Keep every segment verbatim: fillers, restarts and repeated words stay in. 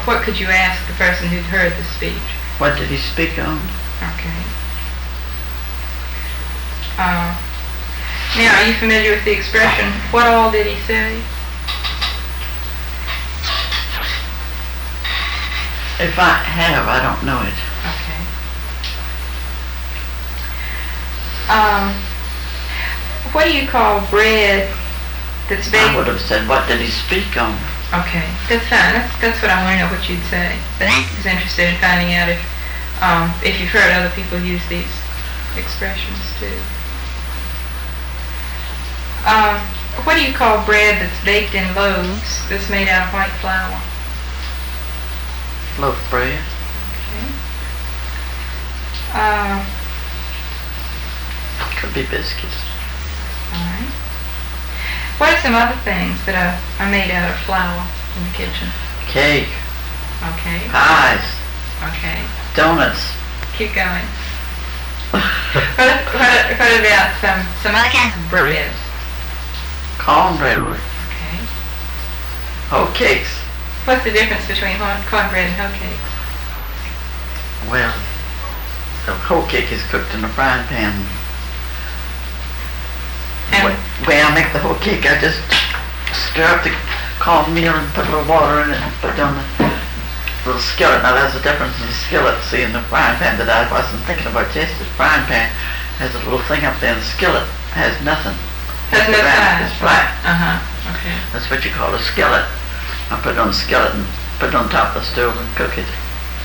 what could you ask the person who'd heard the speech? What did he speak on? Okay. Uh, now, are you familiar with the expression, what all did he say? If I have, I don't know it. Okay. Um, what do you call bread that's baked? I would have said, what did he speak on? Okay, that's fine. That's, that's what I want to know what you'd say. But I was interested in finding out if, um, if you've heard other people use these expressions too. Um, what do you call bread that's baked in loaves that's made out of white flour? Loaf bread. Okay. Uh, Could be biscuits. all right. What are some other things that are, are made out of flour in the kitchen? Cake. Okay. Pies. Okay. Donuts. Keep going. what, what, what about some some other kinds of breads? Cornbread. Okay. Hoe cakes. What's the difference between corn- cornbread and hoe cakes? Well, the whole cake is cooked in a frying pan. And The way I make the whole cake, I just stir up the cornmeal and put a little water in it and put it on the little skillet. Now there's a difference in the skillet. See, in the frying pan that I wasn't thinking about yesterday, the frying pan has a little thing up there, and the skillet has nothing. has no size. It's flat. Uh-huh. Okay. That's what you call a skillet. I put it on the skillet and put it on top of the stove and cook it.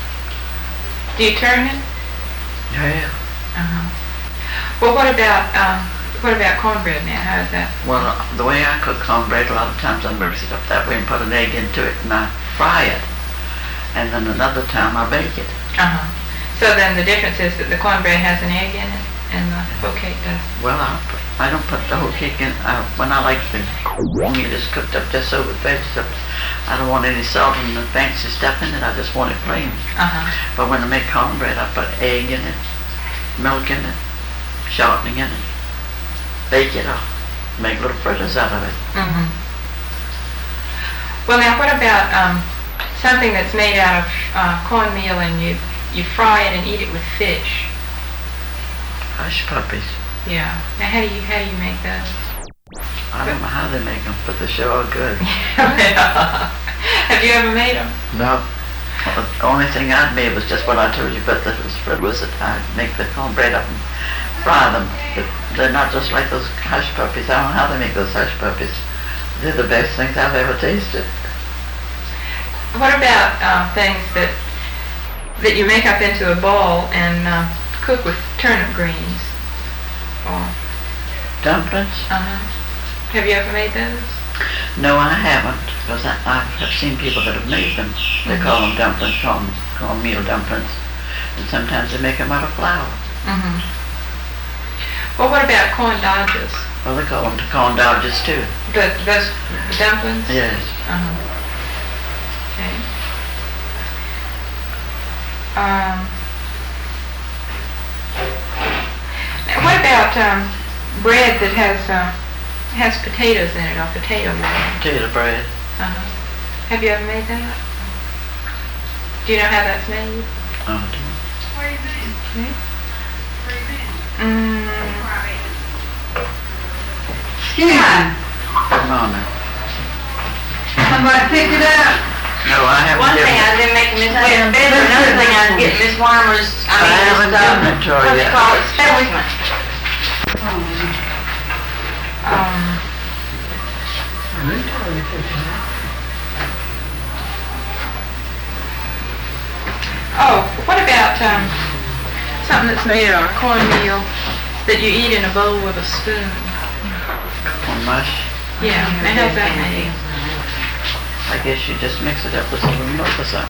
Do you turn it? Yeah. Uh-huh. Well, what about um, what about cornbread now? How is that? Well, the way I cook cornbread, a lot of times I mix it up that way and put an egg into it and I fry it. And then another time I bake it. Uh-huh. So then the difference is that the cornbread has an egg in it and the whole cake does. Well, I, put, I don't put the whole cake in. I, when I like the meat is cooked up just so with vegetables, I don't want any salt and the fancy stuff in it. I just want it plain. Uh-huh. But when I make cornbread, I put egg in it, milk in it, shortening in it, bake it up, make little fritters out of it. Mm-hmm. Well, now what about um, something that's made out of uh, cornmeal and you you fry it and eat it with fish? Hush puppies. Yeah. Now how do you how do you make those? I don't know how they make them, but they sure are good. Have you ever made them? No. Well, the only thing I'd made was just what I told you, but that was was that I'd make the cornbread up and fry them. But they're not just like those hush puppies. I don't know how they make those hush puppies. They're the best things I've ever tasted. What about uh, things that that you make up into a ball and uh, cook with turnip greens? Or Dumplings? uh-huh. Have you ever made those? No, I haven't, because I, I've seen people that have made them. They Mm-hmm. call them dumplings, call them cornmeal dumplings, and sometimes they make them out of flour. Mm-hmm. Well, what about corn dodgers? Well, they call them corn dodgers too. The, those dumplings? Yes. Uh-huh. Okay. Um, now what about um, bread that has uh, has potatoes in it, or potato bread? Potato bread. Uh-huh. Have you ever made that? Do you know how that's made? Oh, do you? Okay. Mm. Excuse me. Come on now. Somebody pick it up. No, I haven't One thing given I didn't make Miss Wayne bed, another thing I didn't get Miss Weimer's, I I mean, haven't Miss, uh, given it to her what do you yet. call it, specimen. Um, oh, what about um, something that's made out of cornmeal that you eat in a bowl with a spoon? Corn mush. Yeah, now how's that made? I guess you just mix it up with a little milk or something.